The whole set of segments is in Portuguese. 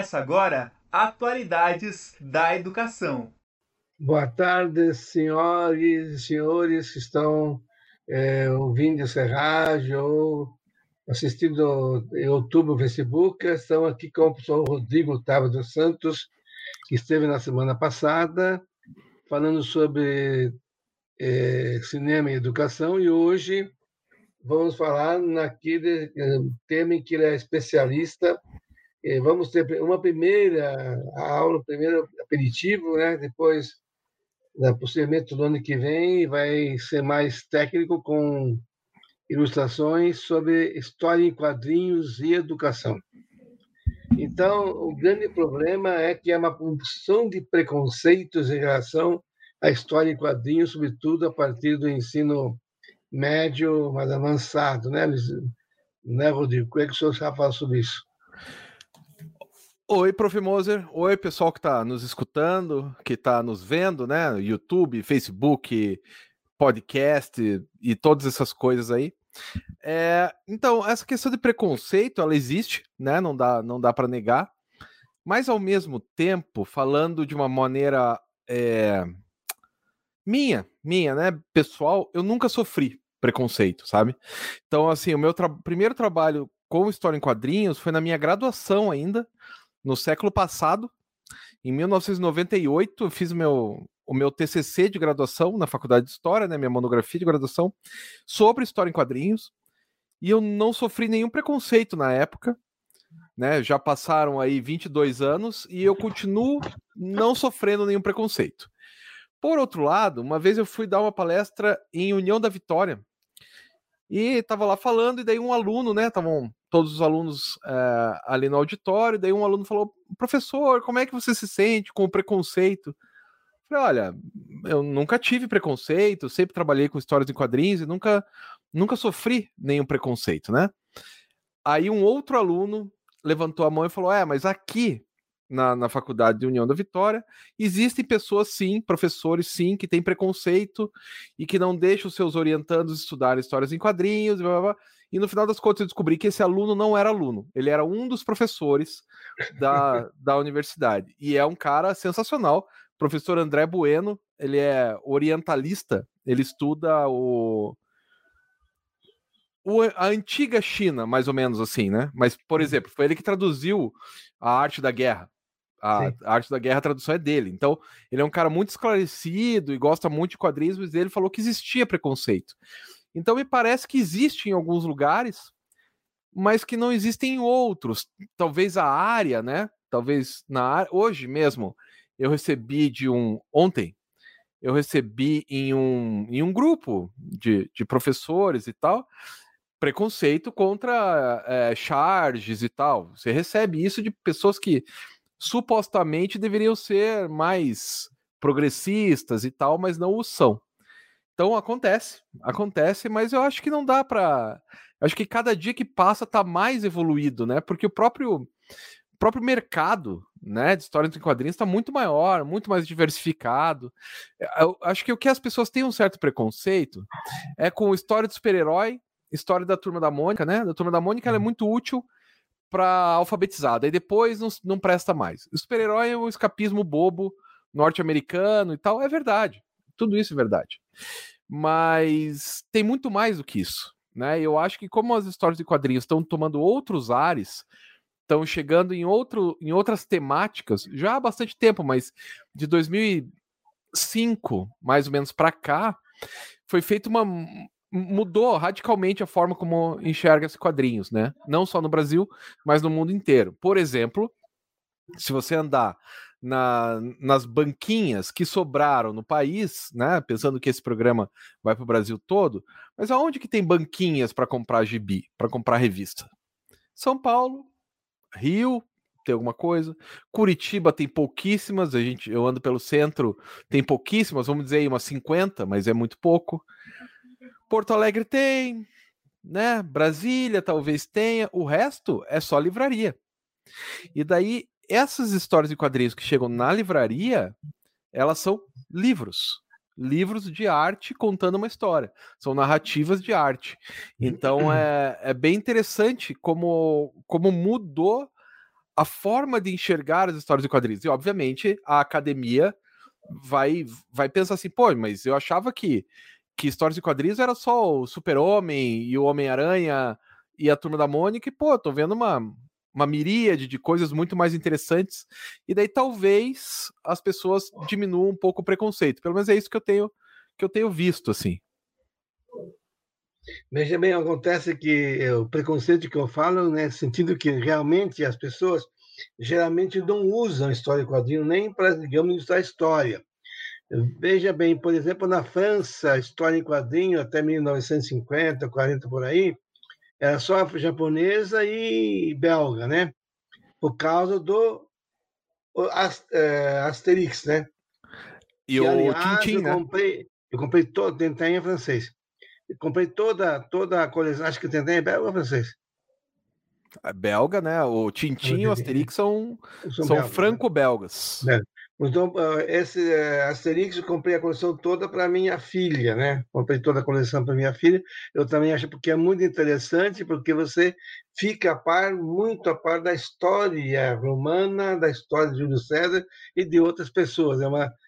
Começa agora Atualidades da Educação. Boa tarde, senhoras e senhores que estão ouvindo essa rádio ou assistindo no YouTube, Facebook. Estamos aqui com o professor Rodrigo Otávio dos Santos, que esteve na semana passada falando sobre cinema e educação, e hoje vamos falar naquele tema em que ele é especialista. Vamos ter uma primeira aula, primeiro aperitivo, né? Depois, possivelmente no ano que vem, vai ser mais técnico, com ilustrações sobre história em quadrinhos e educação. Então, o grande problema é que há uma porção de preconceitos em relação à história em quadrinhos, sobretudo a partir do ensino médio mais avançado, né, Rodrigo? Como é que o senhor já fala sobre isso? Oi, Prof. Moser. Oi, pessoal que está nos escutando, que está nos vendo, né? YouTube, Facebook, podcast e todas essas coisas aí. Então, essa questão de preconceito, ela existe, né? Não dá para negar. Mas, ao mesmo tempo, falando de uma maneira minha, né? Pessoal, eu nunca sofri preconceito, sabe? Então, assim, o meu primeiro trabalho com história em quadrinhos foi na minha graduação ainda, no século passado. Em 1998, eu fiz o meu TCC de graduação na Faculdade de História, né, minha monografia de graduação, sobre história em quadrinhos, e eu não sofri nenhum preconceito na época, né, já passaram aí 22 anos, e eu continuo não sofrendo nenhum preconceito. Por outro lado, uma vez eu fui dar uma palestra em União da Vitória, e estava lá falando, e daí um aluno, né, estavam todos os alunos ali no auditório, daí um aluno falou: professor, como é que você se sente com o preconceito? Eu falei: olha, eu nunca tive preconceito, sempre trabalhei com histórias em quadrinhos e nunca sofri nenhum preconceito, né? Aí um outro aluno levantou a mão e falou: mas aqui na Faculdade de União da Vitória existem pessoas, sim, professores, sim, que têm preconceito e que não deixam os seus orientandos estudarem histórias em quadrinhos, blá, blá, blá. E no final das contas eu descobri que esse aluno não era aluno, ele era um dos professores da universidade, e é um cara sensacional, professor André Bueno. Ele é orientalista, ele estuda a antiga China, mais ou menos assim, né? Mas, por exemplo, foi ele que traduziu a Arte da Guerra. A Arte da Guerra, a tradução é dele. Então, ele é um cara muito esclarecido e gosta muito de quadrinhos, mas ele falou que existia preconceito. Então, me parece que existe em alguns lugares, mas que não existem em outros. Talvez a área, né? Talvez na área. Hoje mesmo, eu recebi ontem, eu recebi em um grupo de professores e tal, preconceito contra charges e tal. Você recebe isso de pessoas que supostamente deveriam ser mais progressistas e tal, mas não o são. Então acontece, mas eu acho que não dá para. Acho que cada dia que passa tá mais evoluído, né? Porque o próprio mercado, né, de histórias em quadrinhos está muito maior, muito mais diversificado. Eu acho que o que as pessoas têm um certo preconceito é com história de super-herói, história da Turma da Mônica, né? Da Turma da Mônica ela é muito útil para alfabetizar, aí depois não presta mais. O super-herói é um escapismo bobo norte-americano e tal, é verdade. Tudo isso é verdade. Mas tem muito mais do que isso, né? Eu acho que como as histórias de quadrinhos estão tomando outros ares, estão chegando em outras temáticas, já há bastante tempo, mas de 2005, mais ou menos, para cá, foi feita mudou radicalmente a forma como enxerga-se quadrinhos, né? Não só no Brasil, mas no mundo inteiro. Por exemplo, se você andar nas banquinhas que sobraram no país, né? Pensando que esse programa vai para o Brasil todo, mas aonde que tem banquinhas para comprar gibi, para comprar revista? São Paulo, Rio, tem alguma coisa. Curitiba tem pouquíssimas. Eu ando pelo centro, tem pouquíssimas, vamos dizer aí umas 50, mas é muito pouco. Porto Alegre tem, né? Brasília talvez tenha. O resto é só livraria. E daí, essas histórias de quadrinhos que chegam na livraria, elas são livros. Livros de arte contando uma história. São narrativas de arte. Então, é bem interessante como mudou a forma de enxergar as histórias de quadrinhos. E, obviamente, a academia vai pensar assim, pô, mas eu achava que histórias de quadrinhos era só o Super-Homem e o Homem-Aranha e a Turma da Mônica, e, pô, tô vendo uma miríade de coisas muito mais interessantes, e daí talvez as pessoas diminuam um pouco o preconceito. Pelo menos é isso que eu tenho visto, assim. Veja bem, acontece que o preconceito que eu falo, né, no sentido que realmente as pessoas geralmente não usam história em quadrinho nem para, digamos, ilustrar história. Veja bem, por exemplo, na França, a história em quadrinho até 1950, 40 por aí, era só japonesa e belga, né? Por causa do Asterix, né? E Que, o aliás, Tintin, né? eu comprei todo, Tintin em francês. Eu comprei toda a coleção, acho que o Tintin é belga ou francês? É belga, né? O Tintin e o Asterix São são belgas, né? franco-belgas. Né? Então, esse Asterix, eu comprei a coleção toda para minha filha, né? Comprei toda a coleção para minha filha. Eu também acho porque é muito interessante, porque você fica muito a par da história romana, da história de Júlio César e de outras pessoas.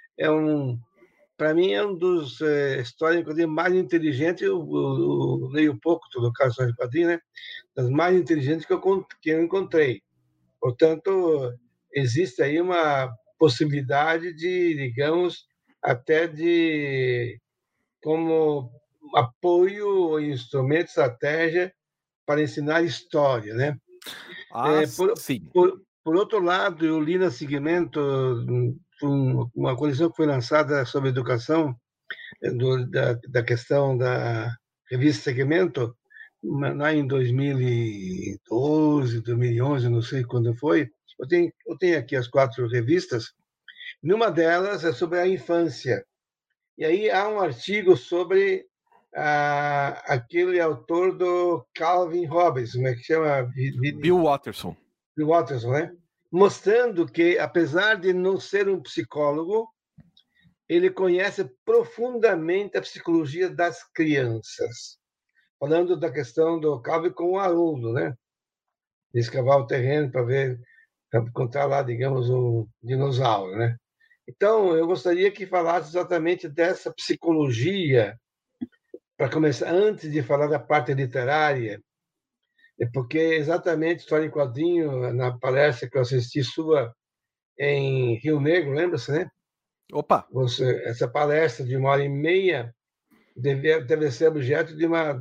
Para mim, é um dos histórias mais inteligentes. Eu leio pouco, todo caso, história de quadrinho, né? Das mais inteligentes que eu encontrei. Portanto, existe aí uma possibilidade de, digamos, até de como apoio, instrumento, estratégia para ensinar história, né? Ah, Por, sim. por outro lado, eu li no Segmento uma coleção que foi lançada sobre educação, da questão da revista Segmento, lá em 2012, 2011, não sei quando foi. Eu tenho aqui as 4 revistas. Numa delas é sobre a infância. E aí há um artigo sobre aquele autor do Calvin Hobbes, como é que chama? Bill Watterson. Bill Watterson, né? Mostrando que, apesar de não ser um psicólogo, ele conhece profundamente a psicologia das crianças. Falando da questão do Calvin com o Haroldo, né? De escavar o terreno para encontrar lá, digamos, um dinossauro, né? Então, eu gostaria que falasse exatamente dessa psicologia, para começar, antes de falar da parte literária, porque exatamente história em quadrinho, na palestra que eu assisti sua em Rio Negro, lembra-se, né? Opa! Essa palestra de 1h30 deve ser objeto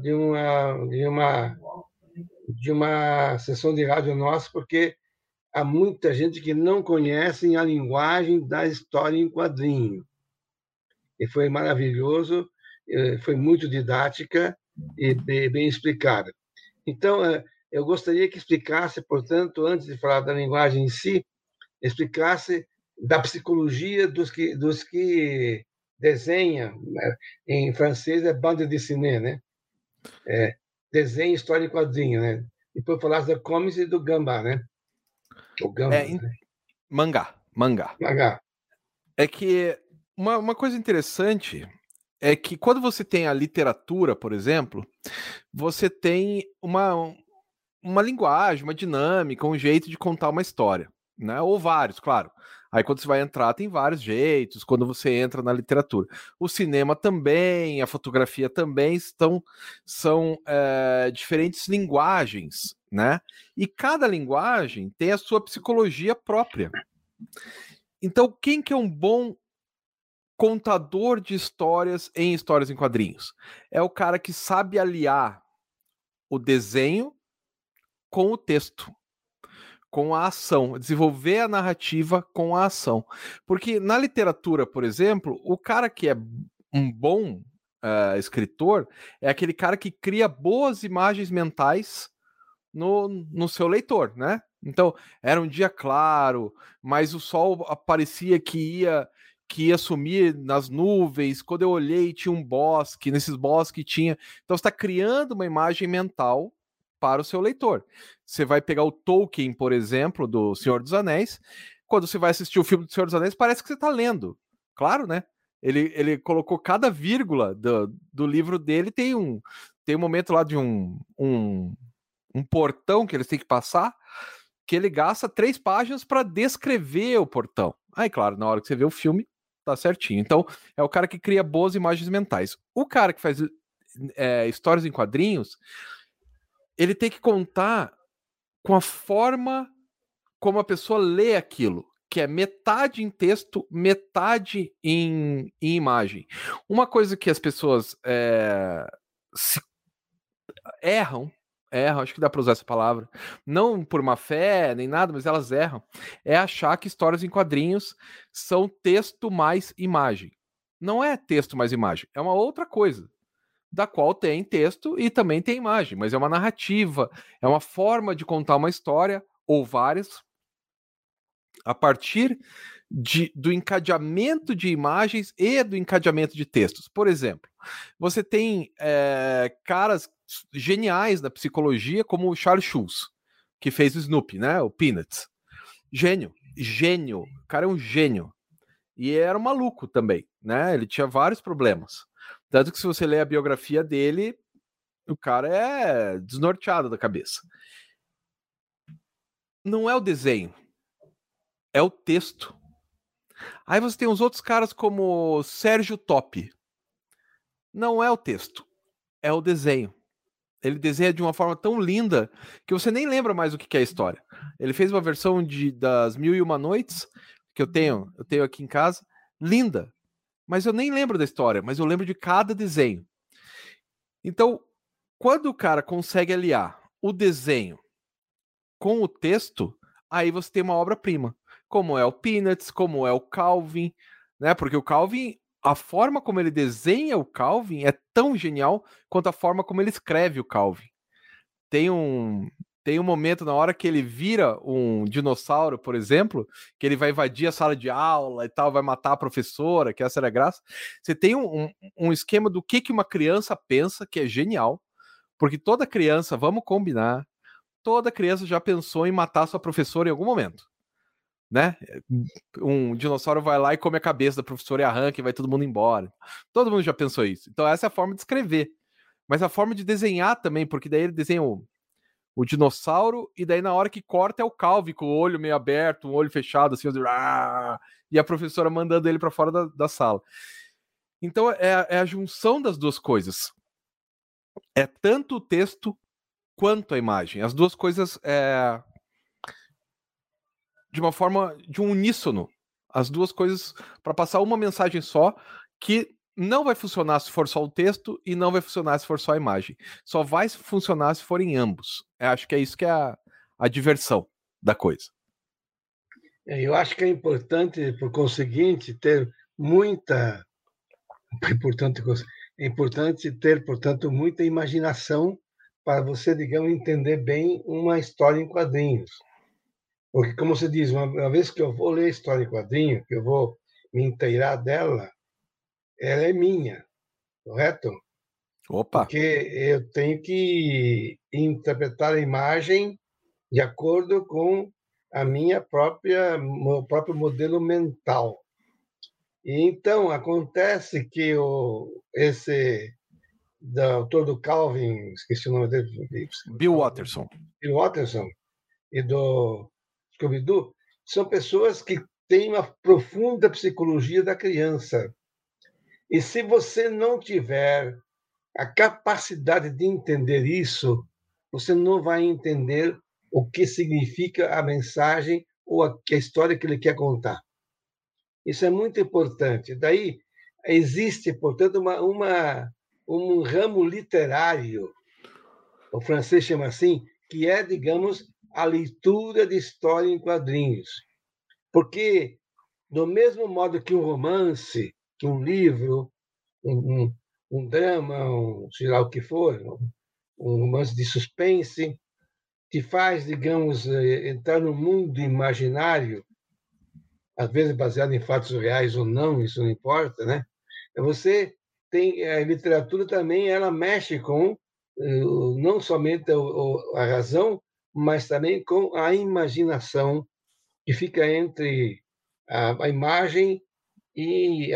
de uma sessão de rádio nossa, porque há muita gente que não conhece a linguagem da história em quadrinho. E foi maravilhoso, foi muito didática e bem explicada. Então, eu gostaria que explicasse, portanto, antes de falar da linguagem em si, explicasse da psicologia dos que desenham, né? Em francês é bande dessinée, né? Desenho, história e quadrinho, né? Depois falasse da comics e do gambá, né? O gambá, né? Mangá. Mangá. É que uma coisa interessante é que quando você tem a literatura, por exemplo, você tem uma linguagem, uma dinâmica, um jeito de contar uma história, né? Ou vários, claro. Aí quando você vai entrar, tem vários jeitos, quando você entra na literatura. O cinema também, a fotografia também são diferentes linguagens, né? E cada linguagem tem a sua psicologia própria. Então, quem que é um bom contador de histórias em quadrinhos? É o cara que sabe aliar o desenho com o texto, com a ação, desenvolver a narrativa com a ação. Porque na literatura, por exemplo, o cara que é um bom escritor é aquele cara que cria boas imagens mentais no seu leitor, né? Então, era um dia claro, mas o sol parecia que ia sumir nas nuvens. Quando eu olhei, tinha um bosque, nesses bosques tinha. Então, você está criando uma imagem mental para o seu leitor. Você vai pegar o Tolkien, por exemplo, do Senhor dos Anéis. Quando você vai assistir o filme do Senhor dos Anéis, parece que você está lendo. Claro, né? Ele colocou cada vírgula do livro dele. Tem um momento lá de um portão que eles têm que passar, que ele gasta 3 páginas para descrever o portão. Aí, claro, na hora que você vê o filme, tá certinho. Então, é o cara que cria boas imagens mentais. O cara que faz histórias em quadrinhos, ele tem que contar com a forma como a pessoa lê aquilo, que é metade em texto, metade em imagem. Uma coisa que as pessoas erram, acho que dá para usar essa palavra, não por má fé nem nada, mas elas erram, é achar que histórias em quadrinhos são texto mais imagem. Não é texto mais imagem, é uma outra coisa, da qual tem texto e também tem imagem, mas é uma narrativa, é uma forma de contar uma história, ou várias, a partir do encadeamento de imagens e do encadeamento de textos. Por exemplo, você tem caras geniais da psicologia, como o Charles Schulz, que fez o Snoopy, né? O Peanuts. Gênio. O cara é um gênio. E era um maluco também, né? Ele tinha vários problemas. Tanto que se você ler a biografia dele, o cara é desnorteado da cabeça. Não é o desenho, é o texto. Aí você tem os outros caras como Sérgio Top. Não é o texto, é o desenho. Ele desenha de uma forma tão linda que você nem lembra mais o que é a história. Ele fez uma versão das 1001 Noites, que eu tenho aqui em casa, linda. Mas eu nem lembro da história, mas eu lembro de cada desenho. Então, quando o cara consegue aliar o desenho com o texto, aí você tem uma obra-prima. Como é o Peanuts, como é o Calvin, né? Porque o Calvin, a forma como ele desenha o Calvin é tão genial quanto a forma como ele escreve o Calvin. Tem um momento na hora que ele vira um dinossauro, por exemplo, que ele vai invadir a sala de aula e tal, vai matar a professora, que essa era a graça. Você tem um esquema do que uma criança pensa, que é genial, porque toda criança, vamos combinar, toda criança já pensou em matar sua professora em algum momento, né? Um dinossauro vai lá e come a cabeça da professora e arranca e vai todo mundo embora. Todo mundo já pensou isso. Então essa é a forma de escrever. Mas a forma de desenhar também, porque daí ele desenha o dinossauro e daí na hora que corta é o Calvin com o olho meio aberto, o olho fechado, assim, e a professora mandando ele para fora da sala. Então é a junção das duas coisas. É tanto o texto quanto a imagem. As duas coisas de uma forma, de um uníssono. As duas coisas para passar uma mensagem só, que não vai funcionar se for só o texto e não vai funcionar se for só a imagem. Só vai funcionar se forem ambos. Acho que é isso que é a diversão da coisa. Eu acho que é importante, por conseguinte, ter muita... É importante ter, portanto, muita imaginação para você, digamos, entender bem uma história em quadrinhos. Porque, como você diz, uma vez que eu vou ler a história em quadrinho, que eu vou me inteirar dela, ela é minha, correto? Opa! Porque eu tenho que interpretar a imagem de acordo com a minha meu próprio modelo mental. E então acontece que esse autor do Calvin, esqueci o nome dele, Bill Watterson. Bill Watterson e do Scooby-Doo, são pessoas que têm uma profunda psicologia da criança. E se você não tiver a capacidade de entender isso, você não vai entender o que significa a mensagem ou a história que ele quer contar. Isso é muito importante. Daí existe, portanto, um ramo literário, o francês chama assim, que é, digamos, a leitura de história em quadrinhos. Porque, do mesmo modo que um romance, que um livro, um drama, sei lá o que for, um romance de suspense, te faz, digamos, entrar no mundo imaginário, às vezes baseado em fatos reais ou não, isso não importa, né? Você tem a literatura também, ela mexe com não somente a razão, mas também com a imaginação que fica entre a imagem e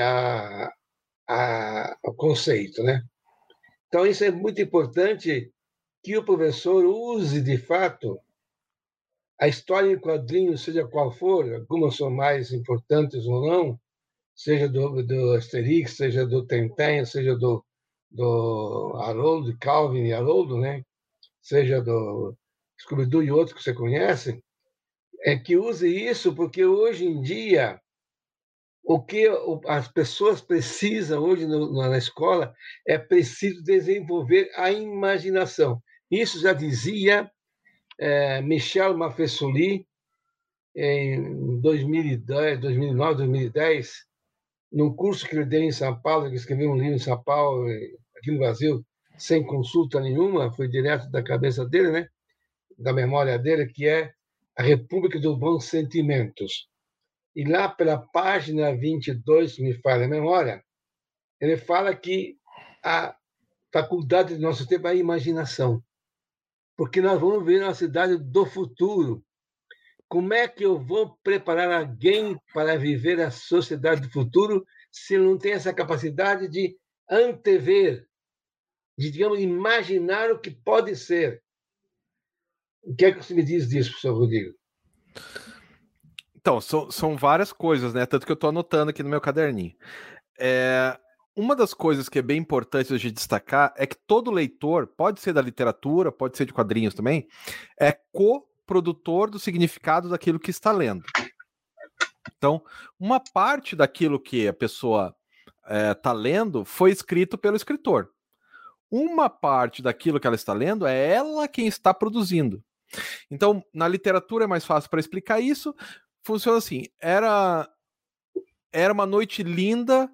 o conceito, né? Então isso é muito importante que o professor use de fato a história em quadrinhos, seja qual for, algumas são mais importantes ou não, seja do Asterix, seja do Tintin, seja do Haroldo, Calvin e Haroldo, né? Seja do Scooby-Doo e outros que você conhece, é que use isso, porque hoje em dia o que as pessoas precisam hoje na escola é preciso desenvolver a imaginação. Isso já dizia Michel Mafessoli em 2010, 2009, 2010, num curso que ele deu em São Paulo, que escreveu um livro em São Paulo, aqui no Brasil, sem consulta nenhuma, foi direto da cabeça dele, né? Da memória dele, que é A República dos Bons Sentimentos. E lá pela página 22, se me falha a memória, ele fala que a faculdade do nosso tempo é a imaginação, porque nós vamos ver uma cidade do futuro. Como é que eu vou preparar alguém para viver a sociedade do futuro se não tem essa capacidade de antever, de, digamos, imaginar o que pode ser? O que é que você me diz disso, professor Rodrigo? Então, são várias coisas, né? Tanto que eu estou anotando aqui no meu caderninho. Uma das coisas que é bem importante a gente destacar é que todo leitor, pode ser da literatura, pode ser de quadrinhos também, é coprodutor do significado daquilo que está lendo. Então, uma parte daquilo que a pessoa está lendo foi escrito pelo escritor. Uma parte daquilo que ela está lendo é ela quem está produzindo. Então, na literatura é mais fácil para explicar isso. Funciona assim: era uma noite linda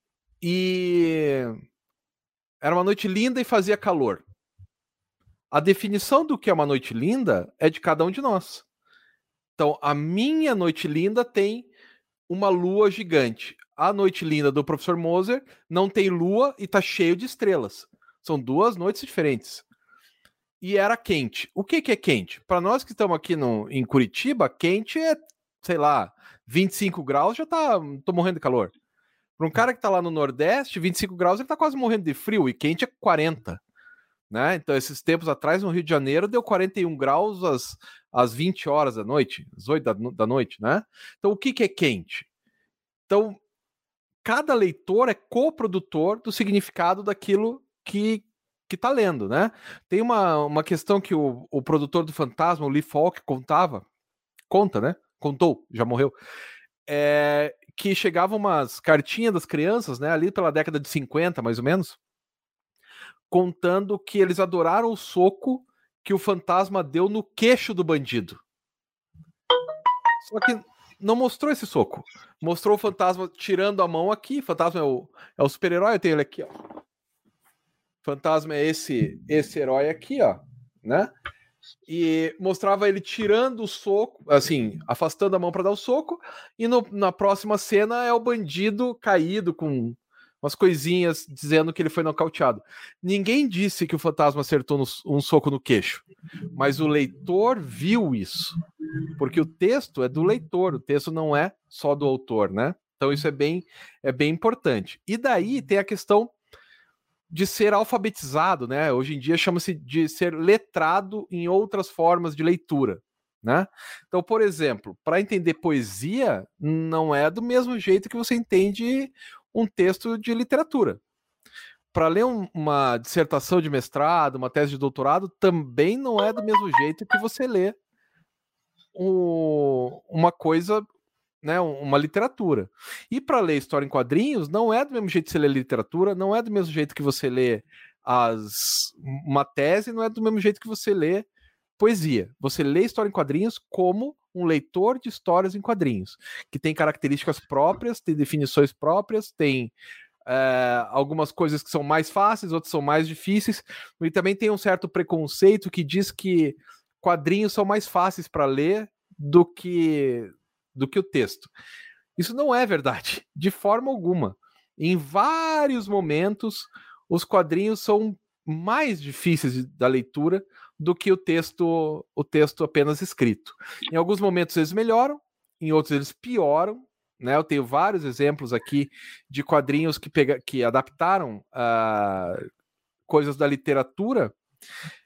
e fazia calor. A definição do que é uma noite linda é de cada um de nós. Então, a minha noite linda tem uma lua gigante. A noite linda do professor Moser não tem lua e está cheio de estrelas. São duas noites diferentes. E era quente. O que é quente? Para nós que estamos aqui em Curitiba, quente é, sei lá, 25 graus, já tô morrendo de calor. Para um cara que está lá no Nordeste, 25 graus, ele está quase morrendo de frio, e quente é 40. Né? Então, esses tempos atrás, no Rio de Janeiro, deu 41 graus às 20 horas da noite, às 8 da noite, né? Então, o que é quente? Então, cada leitor é coprodutor do significado daquilo que está lendo, né? Tem uma questão que o produtor do Fantasma, o Lee Falk, conta, né? Contou, já morreu. Que chegavam umas cartinhas das crianças, né? Ali pela década de 50, mais ou menos, contando que eles adoraram o soco que o fantasma deu no queixo do bandido. Só que não mostrou esse soco. Mostrou o fantasma tirando a mão aqui. O fantasma é o super-herói, eu tenho ele aqui, ó. O fantasma é esse herói aqui, ó, né? E mostrava ele tirando o soco, assim, afastando a mão para dar o soco, e na próxima cena é o bandido caído com umas coisinhas dizendo que ele foi nocauteado. Ninguém disse que o fantasma acertou um soco no queixo, mas o leitor viu isso, porque o texto é do leitor, o texto não é só do autor, né? Então isso é bem importante. E daí tem a questão de ser alfabetizado, né? Hoje em dia chama-se de ser letrado em outras formas de leitura, né? Então, por exemplo, para entender poesia, não é do mesmo jeito que você entende um texto de literatura. Para ler uma dissertação de mestrado, uma tese de doutorado, também não é do mesmo jeito que você lê uma coisa, né, uma literatura. E para ler história em quadrinhos, não é do mesmo jeito que você lê literatura, não é do mesmo jeito que você lê uma tese, não é do mesmo jeito que você lê poesia. Você lê história em quadrinhos como um leitor de histórias em quadrinhos, que tem características próprias, tem definições próprias, tem algumas coisas que são mais fáceis, outras são mais difíceis, e também tem um certo preconceito que diz que quadrinhos são mais fáceis para ler do que o texto. Isso não é verdade, de forma alguma. Em vários momentos, os quadrinhos são mais difíceis da leitura do que o texto apenas escrito. Em alguns momentos eles melhoram, em outros eles pioram, né? Eu tenho vários exemplos aqui de quadrinhos que adaptaram coisas da literatura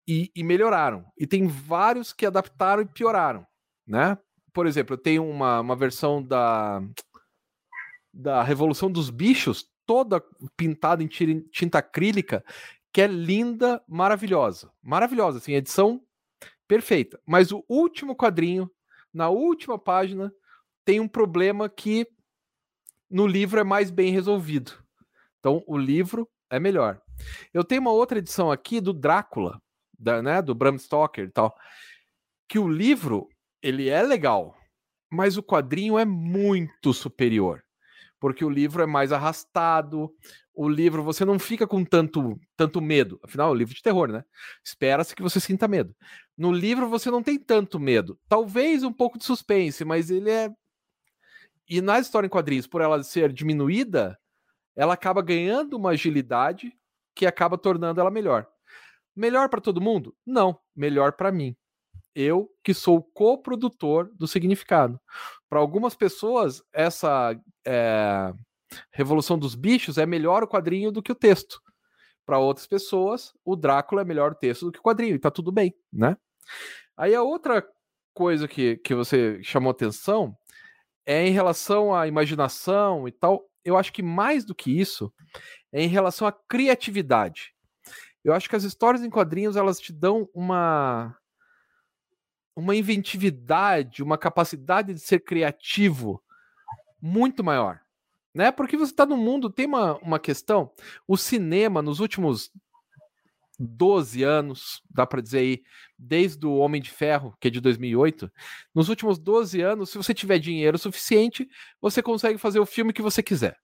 e melhoraram. E tem vários que adaptaram e pioraram, né? Por exemplo, eu tenho uma versão da Revolução dos Bichos, toda pintada em tinta acrílica, que é linda, maravilhosa. Maravilhosa, assim, edição perfeita. Mas o último quadrinho, na última página, tem um problema que no livro é mais bem resolvido. Então, o livro é melhor. Eu tenho uma outra edição aqui do Drácula, né, do Bram Stoker e tal, que o livro, ele é legal, mas o quadrinho é muito superior. Porque o livro é mais arrastado, o livro você não fica com tanto medo. Afinal, é um livro de terror, né? Espera-se que você sinta medo. No livro você não tem tanto medo. Talvez um pouco de suspense, mas ele é... E na história em quadrinhos, por ela ser diminuída, ela acaba ganhando uma agilidade que acaba tornando ela melhor. Melhor para todo mundo? Não. Melhor para mim. Eu, que sou coprodutor do Significado. Para algumas pessoas, essa Revolução dos Bichos é melhor o quadrinho do que o texto. Para outras pessoas, o Drácula é melhor o texto do que o quadrinho. E tá tudo bem, né? Aí a outra coisa que você chamou atenção é em relação à imaginação e tal. Eu acho que mais do que isso é em relação à criatividade. Eu acho que as histórias em quadrinhos, elas te dão uma inventividade, uma capacidade de ser criativo muito maior, né? Porque você está no mundo, tem uma questão, o cinema nos últimos 12 anos, dá para dizer aí, desde o Homem de Ferro, que é de 2008, nos últimos 12 anos, se você tiver dinheiro suficiente, você consegue fazer o filme que você quiser.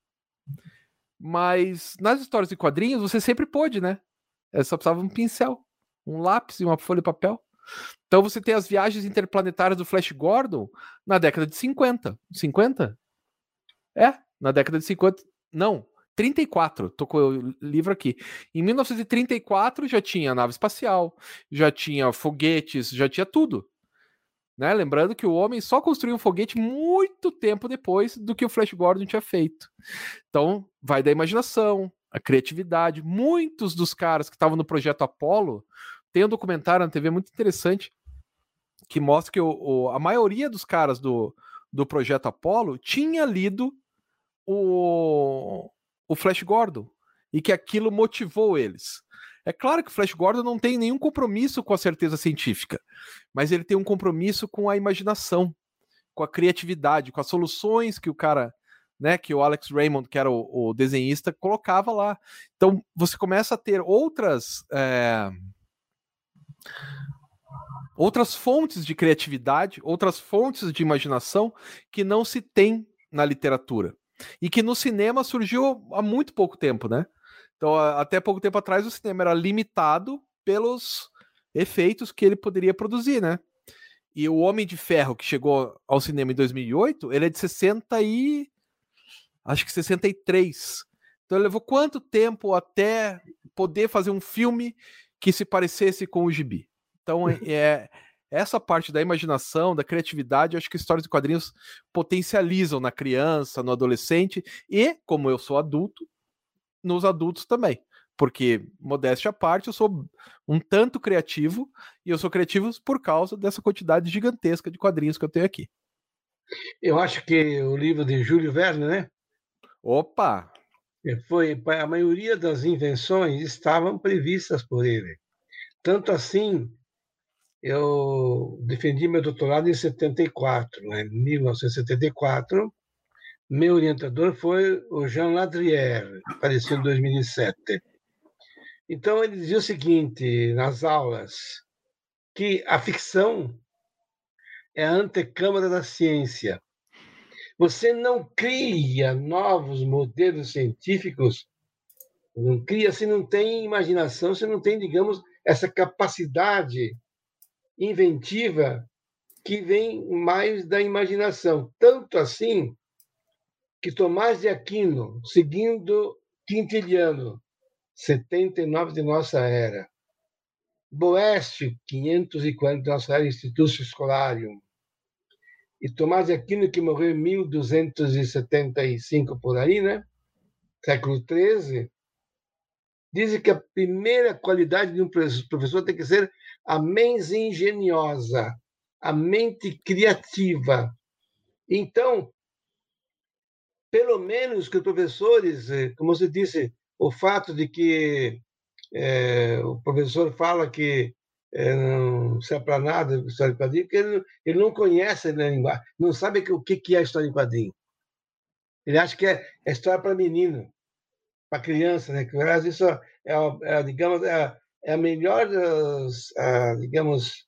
Mas nas histórias de quadrinhos, você sempre pôde, né? Só precisava um pincel, um lápis e uma folha de papel. Então você tem as viagens interplanetárias do Flash Gordon na década de 50. 50? Na década de 50. Não, 34. Tô com o livro aqui. Em 1934 já tinha nave espacial, já tinha foguetes, já tinha tudo. Né? Lembrando que o homem só construiu um foguete muito tempo depois do que o Flash Gordon tinha feito. Então, vai da imaginação, a criatividade. Muitos dos caras que estavam no projeto Apollo, tem um documentário na TV muito interessante que mostra que a maioria dos caras do projeto Apollo tinha lido o Flash Gordon e que aquilo motivou eles. É claro que o Flash Gordon não tem nenhum compromisso com a certeza científica, mas ele tem um compromisso com a imaginação, com a criatividade, com as soluções que o cara, né, que o Alex Raymond, que era o desenhista, colocava lá. Então você começa a ter outras fontes de criatividade, outras fontes de imaginação que não se tem na literatura. E que no cinema surgiu há muito pouco tempo, né? Então, até pouco tempo atrás, o cinema era limitado pelos efeitos que ele poderia produzir, né? E o Homem de Ferro, que chegou ao cinema em 2008, ele é de 63. Então, ele levou quanto tempo até poder fazer um filme que se parecesse com o gibi? Então, essa parte da imaginação, da criatividade, eu acho que histórias de quadrinhos potencializam na criança, no adolescente e, como eu sou adulto, nos adultos também. Porque, modéstia à parte, eu sou um tanto criativo e eu sou criativo por causa dessa quantidade gigantesca de quadrinhos que eu tenho aqui. Eu acho que o livro de Júlio Verne, né? Opa! A maioria das invenções estavam previstas por ele. Tanto assim, eu defendi meu doutorado em 74, né? Em 1974. Meu orientador foi o Jean Ladrière, que faleceu em 2007. Então, ele dizia o seguinte nas aulas, que a ficção é a antecâmara da ciência. Você não cria novos modelos científicos, não cria se não tem imaginação, se não tem, digamos, essa capacidade inventiva que vem mais da imaginação. Tanto assim que Tomás de Aquino, seguindo Quintiliano, 79 de nossa era, Boécio, 540 de nossa era, Instituto Scholarium, e Tomás de Aquino, que morreu em 1275 por aí, né? Século XIII, dizem que a primeira qualidade de um professor tem que ser a mente engenhosa, a mente criativa. Então, pelo menos que os professores, como você disse, o fato de que o professor fala que não serve para nada história em quadrinho, porque ele não conhece a linguagem, não sabe o que é história em quadrinho. Ele acha que é história para menino, para criança, né? Que isso digamos, é a melhor, digamos,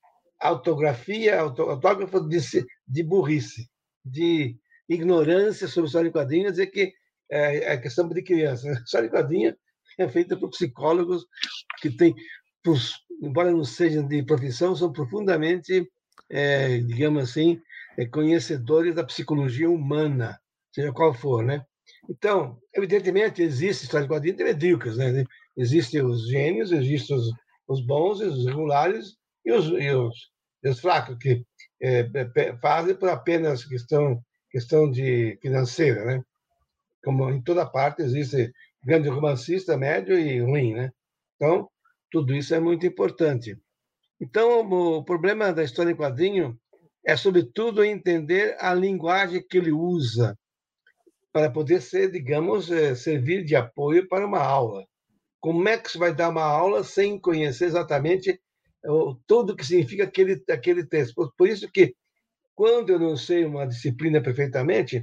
autógrafo de burrice, de ignorância sobre história em quadrinhos, dizer que é questão de criança. História em quadrinho é feita por psicólogos que têm, embora não sejam de profissão, são profundamente, digamos assim, conhecedores da psicologia humana, seja qual for, né? Então, evidentemente, existe história de quadrinhos medíocres, né? Existem os gênios, existem os bons, os regulares e os fracos, que fazem por apenas questão de financeira, né? Como em toda parte existe grande romancista, médio e ruim, né? Então, tudo isso é muito importante. Então, o problema da história em quadrinho é, sobretudo, entender a linguagem que ele usa para poder ser, digamos, servir de apoio para uma aula. Como é que você vai dar uma aula sem conhecer exatamente tudo o que significa aquele texto? Por isso que, quando eu não sei uma disciplina perfeitamente,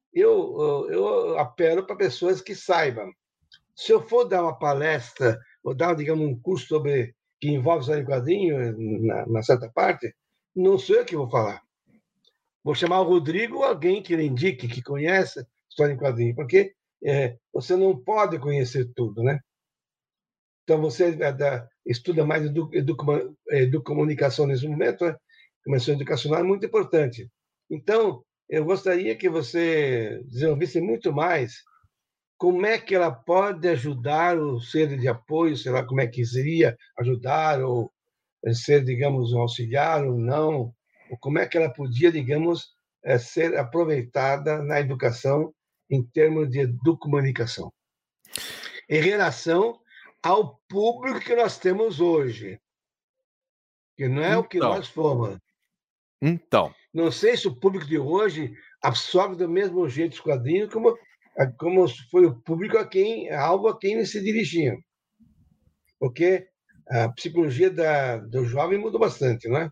eu apelo para pessoas que saibam. Se eu for dar uma palestra, ou dar, digamos, um curso que envolve história em quadrinho, na certa parte, não sou eu que vou falar. Vou chamar o Rodrigo, alguém que ele indique, que conhece história em quadrinho, porque você não pode conhecer tudo, né? Então, você estuda mais educomunicação nesse momento, né? Comunicação educacional é muito importante. Então, eu gostaria que você desenvolvesse muito mais como é que ela pode ajudar o ser de apoio, sei lá como é que seria ajudar, ou ser, digamos, um auxiliar ou não, ou como é que ela podia, digamos, ser aproveitada na educação em termos de educomunicação, em relação ao público que nós temos hoje, que não é o que nós fomos. Então. Não sei se o público de hoje absorve do mesmo jeito os quadrinhos como foi o público a quem eles se dirigiam. Porque a psicologia do jovem mudou bastante, não é?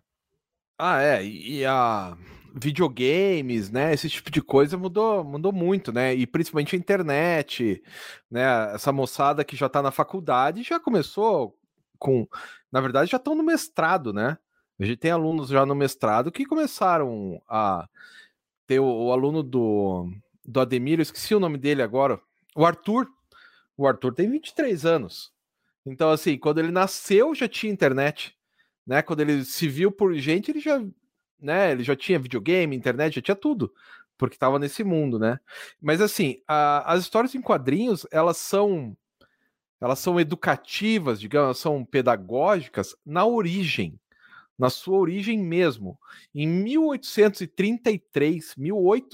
E a videogames, né? Esse tipo de coisa mudou muito, né? E principalmente a internet, né? Essa moçada que já tá na faculdade já começou na verdade, já estão no mestrado, né? A gente tem alunos já no mestrado que começaram a ter o aluno do Ademir, eu esqueci o nome dele agora, o Arthur. O Arthur tem 23 anos. Então, assim, quando ele nasceu já tinha internet, né? Quando ele se viu por gente, ele já tinha videogame, internet, já tinha tudo, porque estava nesse mundo, né? Mas assim, as histórias em quadrinhos, elas são educativas, digamos, elas são pedagógicas na sua origem mesmo. Em 1833,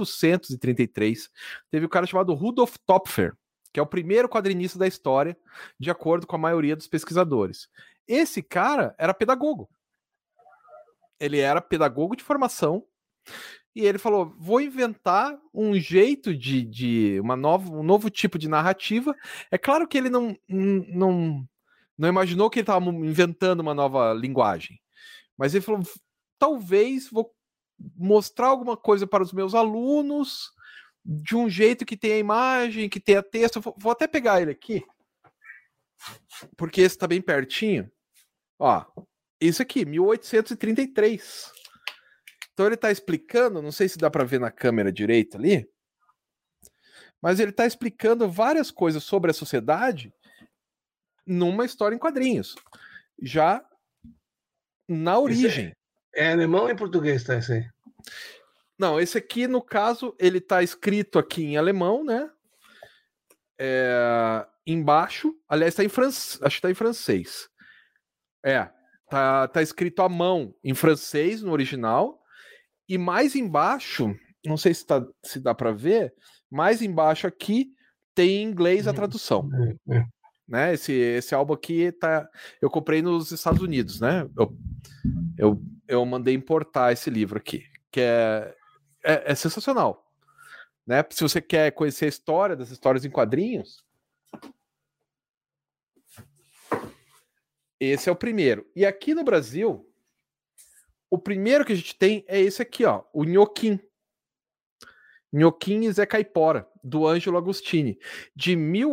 teve um cara chamado Rudolf Topfer, que é o primeiro quadrinista da história, de acordo com a maioria dos pesquisadores. Esse cara era pedagogo. Ele era pedagogo de formação e ele falou: vou inventar um jeito de um novo tipo de narrativa. É claro que ele não imaginou que ele estava inventando uma nova linguagem, mas ele falou: talvez vou mostrar alguma coisa para os meus alunos de um jeito que tenha imagem, que tenha texto. Vou até pegar ele aqui, porque esse está bem pertinho. Ó, isso aqui, 1833. Então ele está explicando, não sei se dá para ver na câmera direita ali, mas ele está explicando várias coisas sobre a sociedade numa história em quadrinhos, já na origem. É alemão ou em português, tá isso aí? Não, esse aqui, no caso, ele está escrito aqui em alemão, né? Embaixo, aliás, está em francês, acho que está em francês. Tá escrito à mão em francês no original, e mais embaixo, não sei se dá para ver, mais embaixo aqui tem em inglês a tradução. né? Esse álbum aqui eu comprei nos Estados Unidos, né? Eu mandei importar esse livro aqui, que é sensacional, né? Se você quer conhecer a história das histórias em quadrinhos, esse é o primeiro. E aqui no Brasil, o primeiro que a gente tem é esse aqui, ó, o Nhoquim. Nhoquim e Zé Caipora, do Ângelo Agostini, de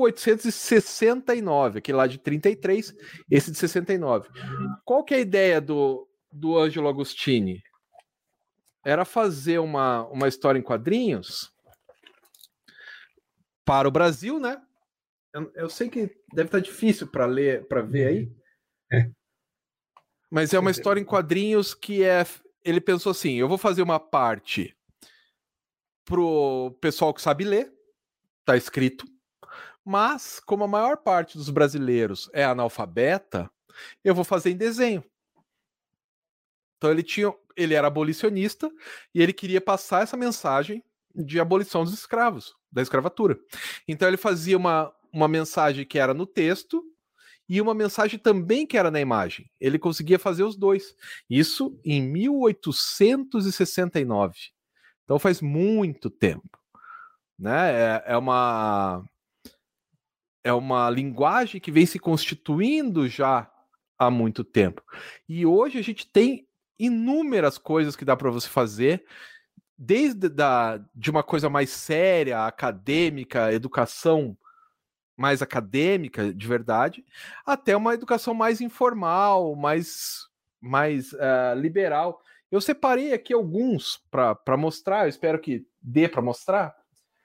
1869, aquele lá de 33, esse de 69. Qual que é a ideia do Ângelo Agostini? Era fazer uma história em quadrinhos para o Brasil, né? Eu sei que deve estar difícil para ler, para ver aí. Mas é uma história em quadrinhos que ele pensou assim, eu vou fazer uma parte pro pessoal que sabe ler, tá escrito, mas como a maior parte dos brasileiros é analfabeta, eu vou fazer em desenho. Então ele era abolicionista e ele queria passar essa mensagem de abolição dos escravos, da escravatura. Então ele fazia uma mensagem que era no texto e uma mensagem também que era na imagem. Ele conseguia fazer os dois. Isso em 1869. Então faz muito tempo, né? É uma linguagem que vem se constituindo já há muito tempo. E hoje a gente tem inúmeras coisas que dá para você fazer, desde de uma coisa mais séria, acadêmica, educação mais acadêmica, de verdade, até uma educação mais informal, mais liberal. Eu separei aqui alguns para mostrar, eu espero que dê para mostrar.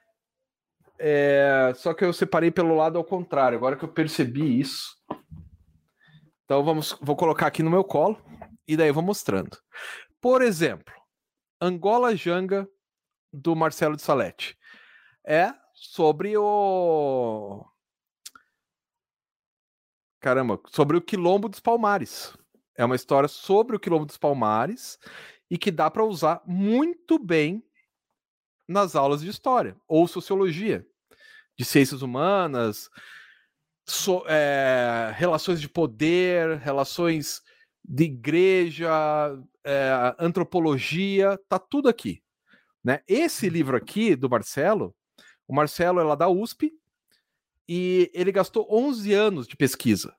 Só que eu separei pelo lado ao contrário, agora que eu percebi isso. Então vou colocar aqui no meu colo e daí eu vou mostrando. Por exemplo, Angola Janga, do Marcelo de Salete. É sobre sobre o Quilombo dos Palmares. É uma história sobre o Quilombo dos Palmares e que dá para usar muito bem nas aulas de história ou sociologia, de ciências humanas, relações de poder, relações de igreja, antropologia, tá tudo aqui, né? Esse livro aqui do Marcelo, o Marcelo é lá da USP e ele gastou 11 anos de pesquisa.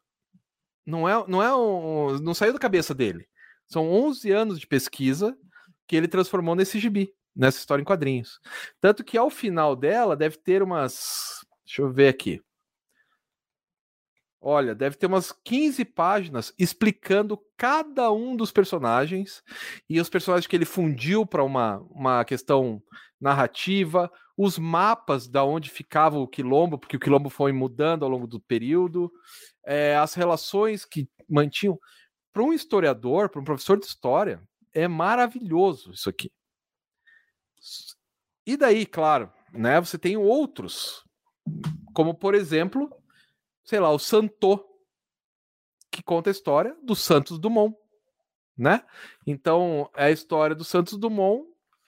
Não saiu da cabeça dele. São 11 anos de pesquisa que ele transformou nesse gibi, nessa história em quadrinhos. Tanto que ao final dela deve ter umas... Deixa eu ver aqui. Olha, deve ter umas 15 páginas explicando cada um dos personagens e os personagens que ele fundiu para uma questão narrativa, os mapas da onde ficava o Quilombo, porque o Quilombo foi mudando ao longo do período, as relações que mantinham. Para um historiador, para um professor de história, é maravilhoso isso aqui. E daí, claro, né, você tem outros, como por exemplo, sei lá, o Santô, que conta a história do Santos Dumont, né? Então, é a história do Santos Dumont,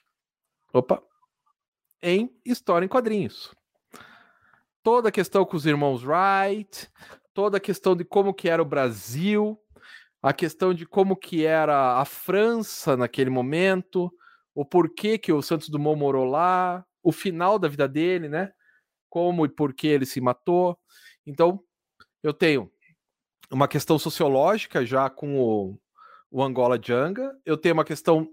em história em quadrinhos. Toda a questão com os irmãos Wright, toda a questão de como que era o Brasil, a questão de como que era a França naquele momento, o porquê que o Santos Dumont morou lá, o final da vida dele, né? Como e por que ele se matou. Então, eu tenho uma questão sociológica já com o Angola Janga, eu tenho uma questão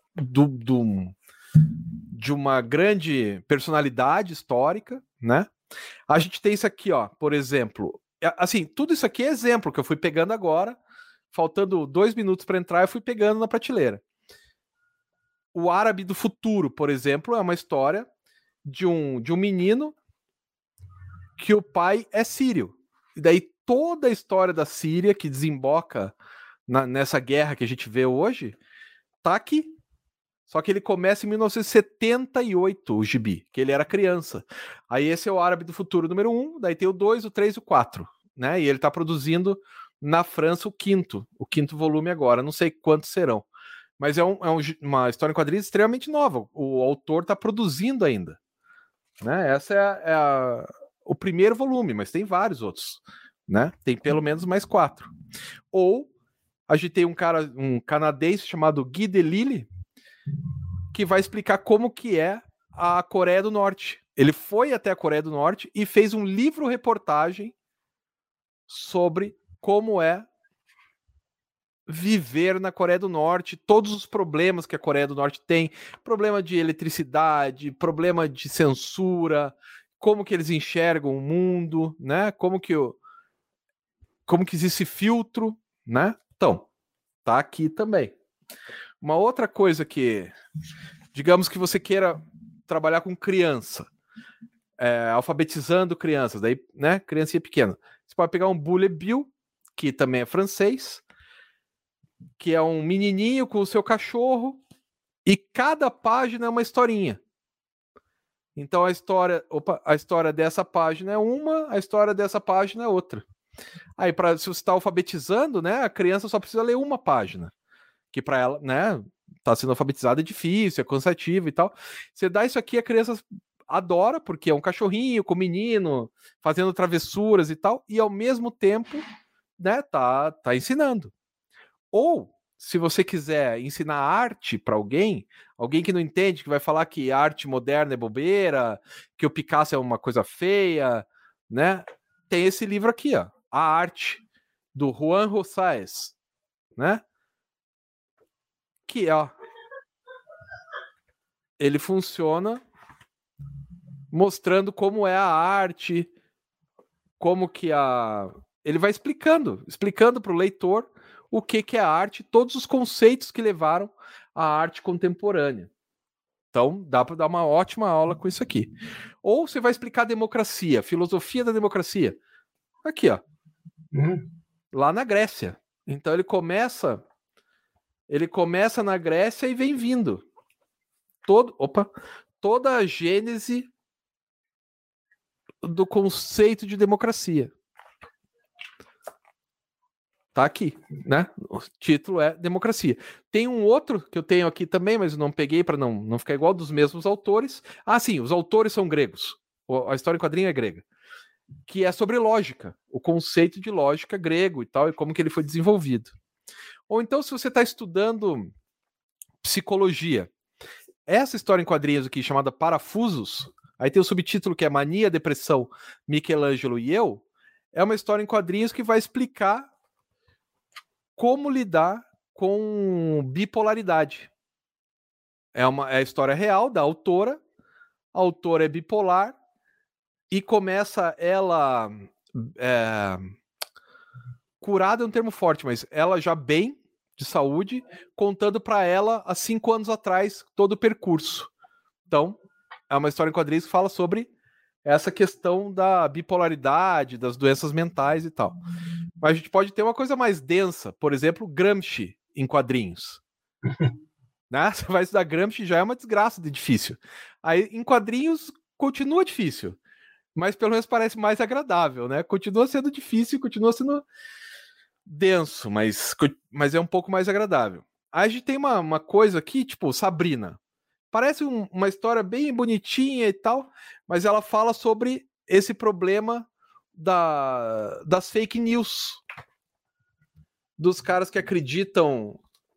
de uma grande personalidade histórica, né? A gente tem isso aqui, ó, por exemplo, assim, tudo isso aqui é exemplo que eu fui pegando agora, faltando 2 minutos para entrar, eu fui pegando na prateleira. O Árabe do Futuro, por exemplo, é uma história de um menino que o pai é sírio. E daí toda a história da Síria que desemboca nessa guerra que a gente vê hoje, tá aqui. Só que ele começa em 1978, o gibi, que ele era criança. Aí esse é o Árabe do Futuro número 1, daí tem o 2, o 3 e o 4, né? E ele tá produzindo na França o quinto volume agora, não sei quantos serão. Mas é uma história em quadrinhos extremamente nova. O autor tá produzindo ainda, né? Essa é o primeiro volume, mas tem vários outros, né? Tem pelo menos mais 4. Ou a gente tem um canadense chamado Guy Delisle, que vai explicar como que é a Coreia do Norte. Ele foi até a Coreia do Norte e fez um livro-reportagem sobre como é viver na Coreia do Norte, todos os problemas que a Coreia do Norte tem, problema de eletricidade, problema de censura, como que eles enxergam o mundo, né? Como que existe filtro, né? Então, tá aqui também. Uma outra coisa que, digamos que você queira trabalhar com criança, alfabetizando crianças, daí, né? Criancinha pequena. Você pode pegar um Bullet Bill, que também é francês, que é um menininho com o seu cachorro, e cada página é uma historinha. Então a história dessa página é uma, a história dessa página é outra. Aí, se você está alfabetizando, né, a criança só precisa ler uma página, que para ela, né, tá sendo alfabetizada é difícil, é cansativo e tal. Você dá isso aqui, a criança adora, porque é um cachorrinho com menino, fazendo travessuras e tal, e ao mesmo tempo, né, tá ensinando. Ou, se você quiser ensinar arte para alguém que não entende, que vai falar que a arte moderna é bobeira, que o Picasso é uma coisa feia, né? Tem esse livro aqui, ó, A Arte, do Juan Rosales, né? Que, ó, ele funciona mostrando como é a arte, como que ele vai explicando para o leitor o que é a arte, todos os conceitos que levaram à arte contemporânea. Então, dá para dar uma ótima aula com isso aqui. Ou você vai explicar democracia, filosofia da democracia. Aqui, ó. Lá na Grécia. Então, ele começa na Grécia e vem vindo. Toda a gênese do conceito de democracia. Tá aqui, né? O título é Democracia. Tem um outro que eu tenho aqui também, mas eu não peguei para não ficar igual, dos mesmos autores. Ah, sim, os autores são gregos. A história em quadrinho é grega. Que é sobre lógica, o conceito de lógica grego e tal, e como que ele foi desenvolvido. Ou então, se você está estudando psicologia, essa história em quadrinhos aqui, chamada Parafusos, aí tem o subtítulo que é Mania, Depressão, Michelangelo e Eu, é uma história em quadrinhos que vai explicar como lidar com bipolaridade. É a história real da autora. A autora é bipolar e começa ela curada é um termo forte, mas ela já bem de saúde, contando para ela há 5 anos atrás todo o percurso. Então, é uma história em quadrinhos que fala sobre essa questão da bipolaridade, das doenças mentais e tal. Mas a gente pode ter uma coisa mais densa, por exemplo, Gramsci em quadrinhos. Né? Você vai estudar Gramsci, já é uma desgraça de difícil. Aí em quadrinhos continua difícil, mas pelo menos parece mais agradável, né? Continua sendo difícil, continua sendo denso, mas é um pouco mais agradável. Aí a gente tem uma coisa aqui, tipo Sabrina. Parece uma história bem bonitinha e tal, mas ela fala sobre esse problema das fake news. Dos caras que acreditam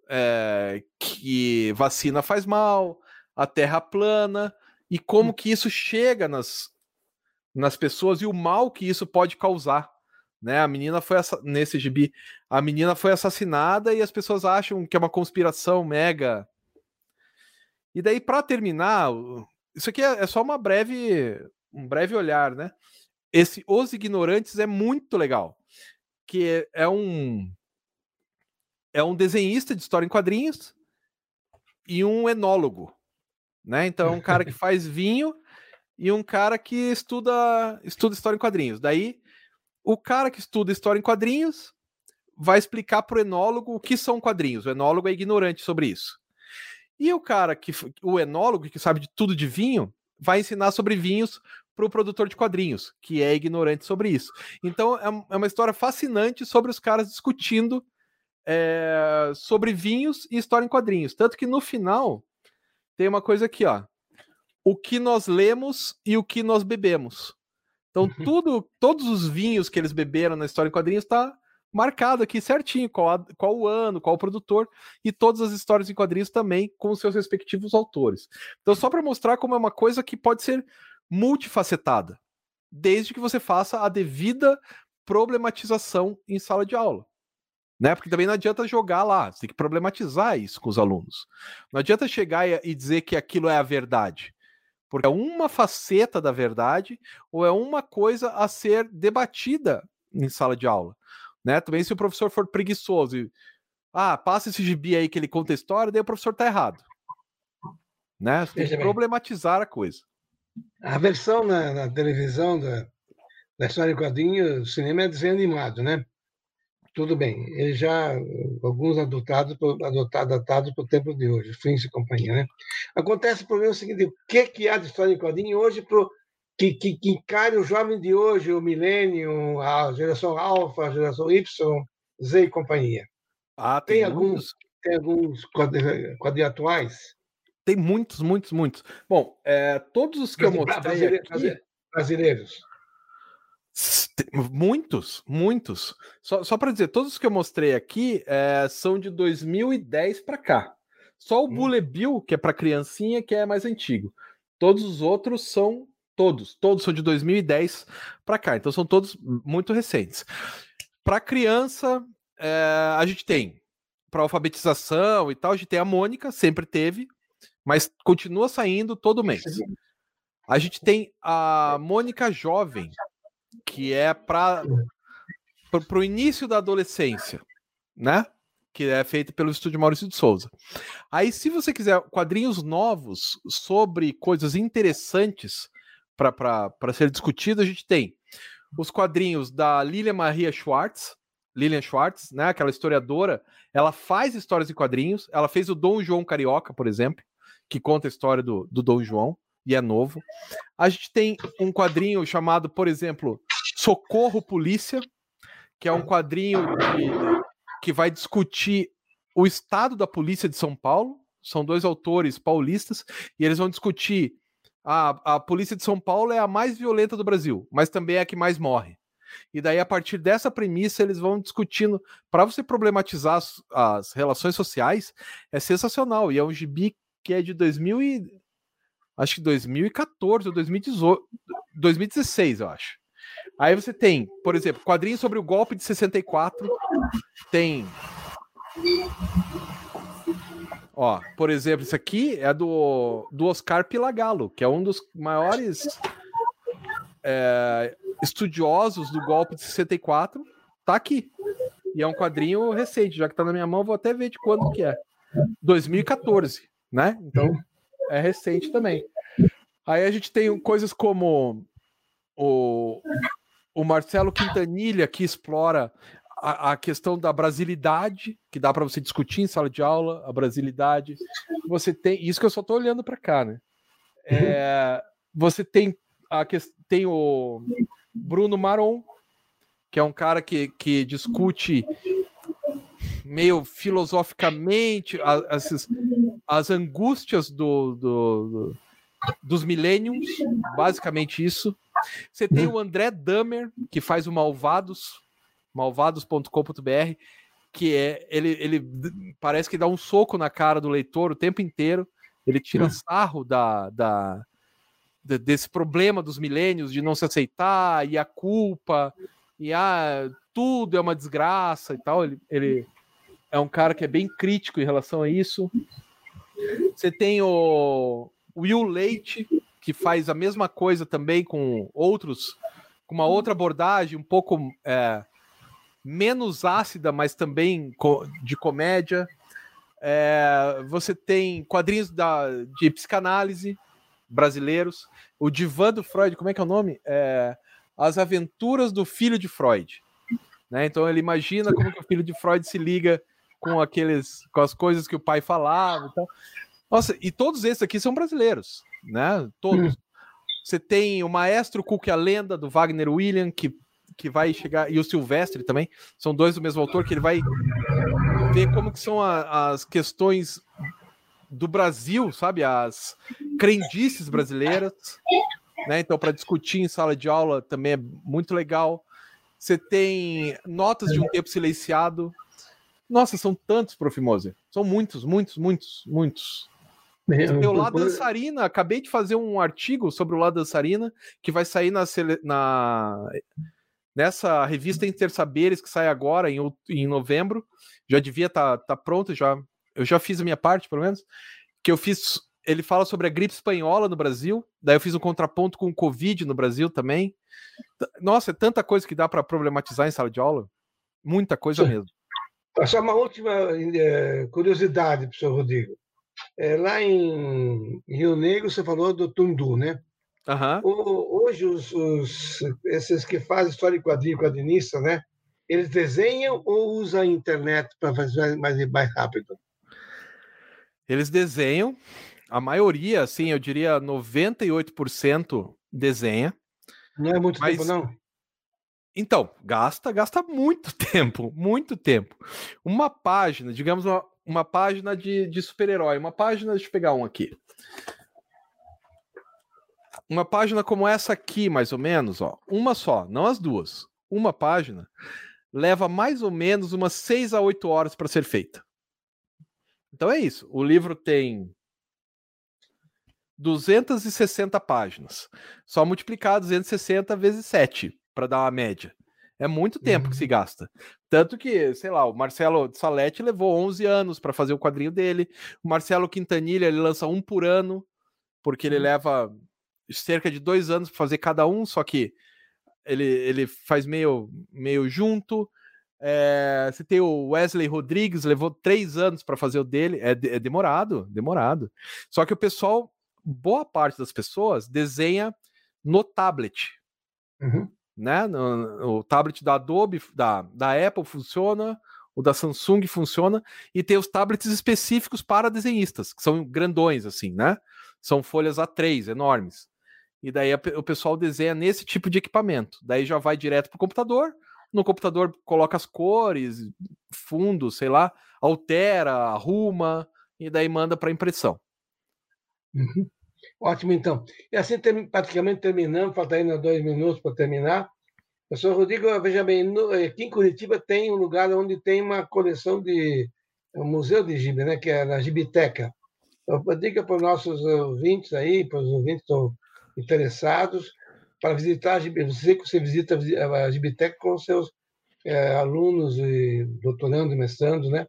que vacina faz mal, a terra plana, e como que isso chega nas pessoas e o mal que isso pode causar. Né? A menina nesse gibi, a menina foi assassinada e as pessoas acham que é uma conspiração mega. E daí, para terminar, isso aqui é só um breve olhar, né? Os Ignorantes é muito legal, que é um desenhista de história em quadrinhos e um enólogo, né? Então é um cara que faz vinho e um cara que estuda história em quadrinhos. Daí, o cara que estuda história em quadrinhos vai explicar pro enólogo o que são quadrinhos. O enólogo é ignorante sobre isso. E o enólogo, que sabe de tudo de vinho, vai ensinar sobre vinhos pro produtor de quadrinhos, que é ignorante sobre isso. Então, é uma história fascinante sobre os caras discutindo sobre vinhos e história em quadrinhos. Tanto que no final tem uma coisa aqui, ó. O que nós lemos e o que nós bebemos. Então, todos os vinhos que eles beberam na história em quadrinhos está marcado aqui certinho, qual o ano, qual o produtor, e todas as histórias em quadrinhos também com os seus respectivos autores. Então, só para mostrar como é uma coisa que pode ser multifacetada, desde que você faça a devida problematização em sala de aula. Né? Porque também não adianta jogar lá, você tem que problematizar isso com os alunos. Não adianta chegar e dizer que aquilo é a verdade, porque é uma faceta da verdade ou é uma coisa a ser debatida em sala de aula. Né? Também se o professor for preguiçoso e passa esse gibi aí que ele conta a história, daí o professor tá errado. Né? Você tem que problematizar a coisa. A versão na televisão da história em quadrinho, o cinema é desenho animado, né? Tudo bem. Ele já, alguns adotados para o tempo de hoje, Flintstones e companhia, né? Acontece o problema seguinte, o que há de história em quadrinho hoje que encare o jovem de hoje, o milênio, a geração alfa, a geração Y, Z e companhia? Tem alguns quadrinhos atuais? Tem muitos. Bom, todos os que eu mostrei aqui... Brasileiros. Muitos. Só para dizer, todos os que eu mostrei aqui são de 2010 para cá. Só o Bullet Bill, que é para criancinha, que é mais antigo. Todos os outros são... Todos são de 2010 para cá. Então são todos muito recentes. Para criança, a gente tem, para alfabetização e tal, a gente tem a Mônica, sempre teve, mas continua saindo todo mês. A gente tem a Mônica Jovem, que é para o início da adolescência, né? Que é feito pelo estúdio Maurício de Souza. Aí, se você quiser quadrinhos novos sobre coisas interessantes para ser discutido, a gente tem os quadrinhos da Lilian Schwartz, né? Aquela historiadora. Ela faz histórias em quadrinhos. Ela fez o Dom João Carioca, por exemplo, que conta a história do Dom João, e é novo. A gente tem um quadrinho chamado, por exemplo, Socorro Polícia, que é um quadrinho que vai discutir o estado da polícia de São Paulo. São dois autores paulistas, e eles vão discutir a polícia de São Paulo é a mais violenta do Brasil, mas também é a que mais morre. E daí, a partir dessa premissa, eles vão discutindo. Para você problematizar as relações sociais, é sensacional. E é um gibi que é de 2014 ou 2016, eu acho. Aí você tem, por exemplo, quadrinhos sobre o golpe de 64. Tem... por exemplo, isso aqui é do Oscar Pilagalo, que é um dos maiores estudiosos do golpe de 64. Tá aqui. E é um quadrinho recente, já que tá na minha mão, vou até ver de quando que é. 2014, né? Então, é recente também. Aí a gente tem coisas como o Marcelo Quintanilha, que explora a questão da brasilidade, que dá para você discutir em sala de aula, a brasilidade. Você tem... Isso que eu só tô olhando para cá, né? Você tem o Bruno Maron, que é um cara que discute meio filosoficamente as angústias dos millennials, basicamente isso. Você tem o André Dahmer, que faz o malvados.com.br, que ele parece que dá um soco na cara do leitor o tempo inteiro. Ele tira sarro desse problema dos millennials de não se aceitar, e a culpa, e tudo é uma desgraça e tal. Ele é um cara que é bem crítico em relação a isso. Você tem o Will Leite, que faz a mesma coisa também com uma outra abordagem, um pouco menos ácida, mas também de comédia. Você tem quadrinhos de psicanálise brasileiros. O Divã do Freud, como é que é o nome? As Aventuras do Filho de Freud. Né? Então ele imagina como que o filho de Freud se liga com as coisas que o pai falava e tal. Nossa, e todos esses aqui são brasileiros, né? Todos. Você tem o Maestro Cook, a Lenda, do Wagner William, que vai chegar, e o Silvestre também, são dois do mesmo autor, que ele vai ver como que são as questões do Brasil, sabe? As crendices brasileiras. né? Então, para discutir em sala de aula também é muito legal. Você tem notas de um tempo silenciado. Nossa, são tantos, Prof. Moser. São muitos. Você tem o Lá Dançarina. Acabei de fazer um artigo sobre o Lá Dançarina, que vai sair nessa revista Intersaberes, que sai agora, em novembro. Já devia estar pronto, eu já fiz a minha parte, pelo menos. Que eu fiz... Ele fala sobre a gripe espanhola no Brasil. Daí eu fiz um contraponto com o Covid no Brasil também. Nossa, é tanta coisa que dá para problematizar em sala de aula. Muita coisa mesmo. Só uma última curiosidade, professor Rodrigo. Lá em Rio Negro, você falou do Tundu, né? Hoje, esses que fazem história de quadrinho, quadrinista, né? Eles desenham ou usam a internet para fazer mais rápido? Eles desenham. A maioria, assim, eu diria 98% desenha. Não é muito tempo, não? Então, gasta muito tempo. Uma página, digamos, uma página de super-herói. Uma página, deixa eu pegar um aqui. Uma página como essa aqui, mais ou menos, ó. Uma só, não as duas. Uma página leva mais ou menos umas 6 a 8 horas para ser feita. Então é isso. O livro tem 260 páginas. Só multiplicar 260 vezes 7 para dar uma média. É muito tempo que se gasta. Tanto que, sei lá, o Marcelo Saletti levou 11 anos para fazer o quadrinho dele. O Marcelo Quintanilha, ele lança um por ano, porque ele leva cerca de 2 anos para fazer cada um, só que ele faz meio junto. Você tem o Wesley Rodrigues, levou 3 anos para fazer o dele. É demorado. Só que o pessoal, boa parte das pessoas, desenha no tablet. Né? O tablet da Adobe, da Apple funciona, o da Samsung funciona, e tem os tablets específicos para desenhistas, que são grandões, assim, né? São folhas A3, enormes. E daí o pessoal desenha nesse tipo de equipamento. Daí já vai direto pro computador, no computador coloca as cores, fundo, sei lá, altera, arruma, e daí manda para impressão. Ótimo, então. E assim, praticamente terminamos, falta ainda 2 minutos para terminar. Professor Rodrigo, veja bem, aqui em Curitiba tem um lugar onde tem uma coleção um museu de gibi, né, que é a Gibiteca. Então, diga para os nossos ouvintes aí, para os ouvintes que estão interessados, para visitar a Gibiteca. Eu sei que você visita a Gibiteca com os seus alunos, e doutorando, mestrando, né?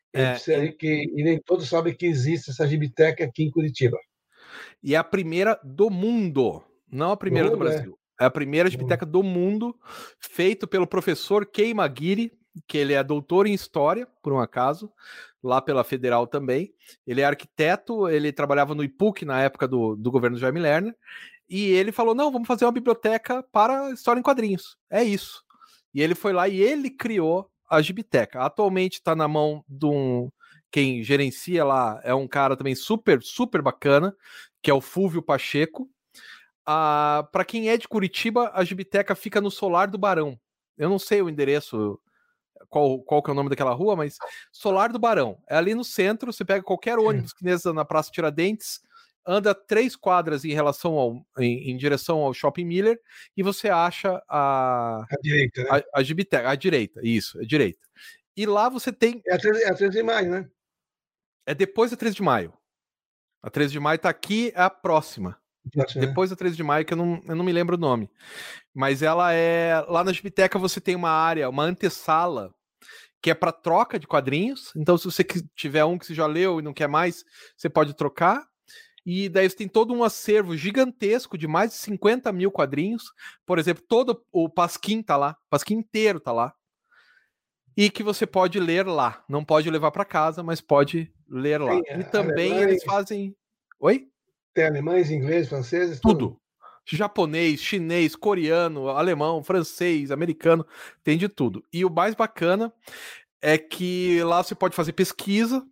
E nem todos sabem que existe essa Gibiteca aqui em Curitiba. E é a primeira do mundo, não a primeira do Brasil. É a primeira Gibiteca do mundo, feito pelo professor Kei Maguire, que ele é doutor em História, por um acaso, lá pela Federal também. Ele é arquiteto, ele trabalhava no IPUC na época do governo Jaime Lerner, e ele falou, não, vamos fazer uma biblioteca para História em Quadrinhos. É isso. E ele foi lá e ele criou a Gibiteca. Atualmente está na mão de quem gerencia lá é um cara também super, super bacana, que é o Fúvio Pacheco. Para quem é de Curitiba, a Gibiteca fica no Solar do Barão. Eu não sei o endereço, qual que é o nome daquela rua, mas Solar do Barão. É ali no centro, você pega qualquer ônibus que nessa na Praça Tiradentes, anda 3 quadras em direção ao Shopping Miller e você acha a direita, né? A Gibiteca, a direita, isso, a direita. E lá você tem... É a 13 de maio, né? É depois da 13 de maio. A 13 de maio tá aqui, é a próxima. Depois da 13 de maio, que eu não me lembro o nome. Mas ela é... Lá na Gibiteca você tem uma área, uma antessala, que é para troca de quadrinhos. Então, se você tiver um que você já leu e não quer mais, você pode trocar. E daí você tem todo um acervo gigantesco de mais de 50 mil quadrinhos. Por exemplo, todo o Pasquim tá lá. O Pasquim inteiro tá lá. E que você pode ler lá. Não pode levar para casa, mas pode ler lá. E também eles fazem... Oi? Tem alemães, ingleses, franceses? Tudo. Japonês, chinês, coreano, alemão, francês, americano. Tem de tudo. E o mais bacana é que lá você pode fazer pesquisa.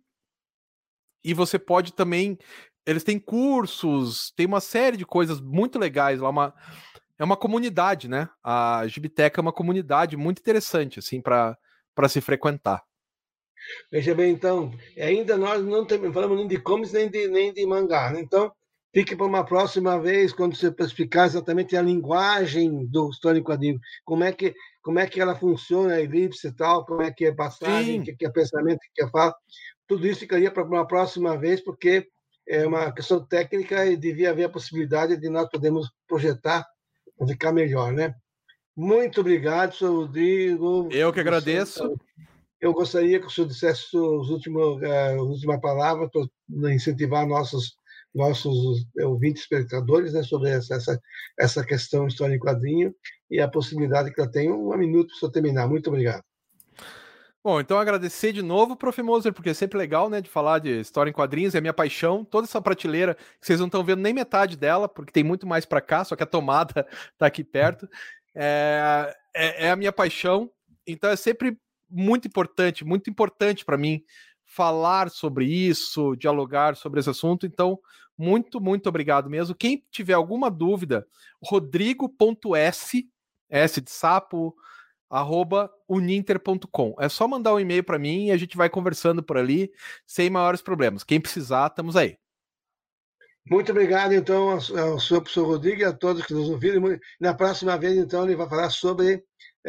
E você pode também... Eles têm cursos, tem uma série de coisas muito legais lá. É uma comunidade, né? A Gibiteca é uma comunidade muito interessante, assim, para se frequentar. Veja bem, então, ainda nós não falamos nem de comics nem de mangá, né? Então, fique para uma próxima vez, quando você explicar exatamente a linguagem do História em Quadrinho, como é que ela funciona, a elipse e tal, como é que é passagem, o que é pensamento, o que é fala. Tudo isso ficaria para uma próxima vez, porque é uma questão técnica e devia haver a possibilidade de nós podermos projetar para ficar melhor, né? Muito obrigado, senhor Rodrigo. Eu que agradeço. Eu gostaria que o senhor dissesse a última palavra para incentivar nossos ouvintes espectadores, né, sobre essa questão História em Quadrinho e a possibilidade que ela tem. 1 minuto para o senhor terminar. Muito obrigado. Bom, então agradecer de novo, Prof. Moser, porque é sempre legal, né, de falar de história em quadrinhos, é a minha paixão. Toda essa prateleira, que vocês não estão vendo nem metade dela, porque tem muito mais para cá, só que a tomada tá aqui perto. É a minha paixão. Então é sempre muito importante para mim falar sobre isso, dialogar sobre esse assunto. Então, muito, muito obrigado mesmo. Quem tiver alguma dúvida, rodrigo.s, S de sapo, @uninter.com. É só mandar um e-mail para mim e a gente vai conversando por ali, sem maiores problemas. Quem precisar, estamos aí. Muito obrigado, então, ao senhor professor Rodrigo e a todos que nos ouviram. Na próxima vez, então, ele vai falar sobre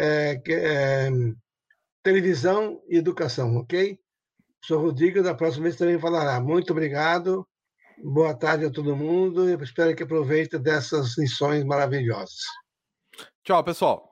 televisão e educação, ok? O senhor Rodrigo, da próxima vez, também falará. Muito obrigado, boa tarde a todo mundo e espero que aproveite dessas lições maravilhosas. Tchau, pessoal.